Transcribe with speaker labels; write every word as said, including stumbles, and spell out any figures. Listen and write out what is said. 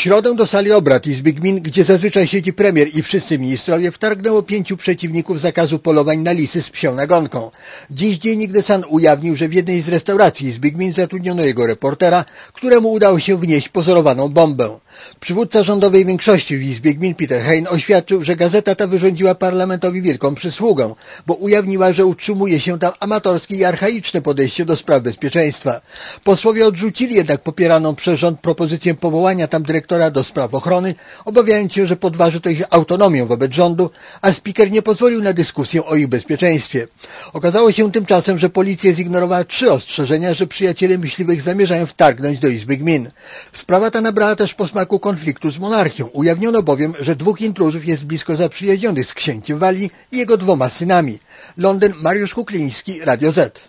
Speaker 1: środę do sali obrad Izby Gmin, gdzie zazwyczaj siedzi premier i wszyscy ministrowie, wtargnęło pięciu przeciwników zakazu polowań na lisy z psią nagonką. Dziś Dziennik The Sun ujawnił, że w jednej z restauracji Izby Gmin zatrudniono jego reportera, któremu udało się wnieść pozorowaną bombę. Przywódca rządowej większości w Izbie Gmin Peter Hein oświadczył, że gazeta ta wyrządziła parlamentowi wielką przysługę, bo ujawniła, że utrzymuje się tam amatorskie i archaiczne podejście do spraw bezpieczeństwa. Posłowie odrzucili jednak popieraną przez rząd propozycję powołania tam dyrektora do spraw ochrony, obawiając się, że podważy to ich autonomię wobec rządu, a spiker nie pozwolił na dyskusję o ich bezpieczeństwie. Okazało się tymczasem, że policja zignorowała trzy ostrzeżenia, że przyjaciele myśliwych zamierzają wtargnąć do Izby Gmin. Sprawa ta nabrała też posmaku konfliktu z monarchią. Ujawniono bowiem, że dwóch intruzów jest blisko zaprzyjaźnionych z księciem Walii i jego dwoma synami. Londyn, Mariusz Kukliński, Radio Z.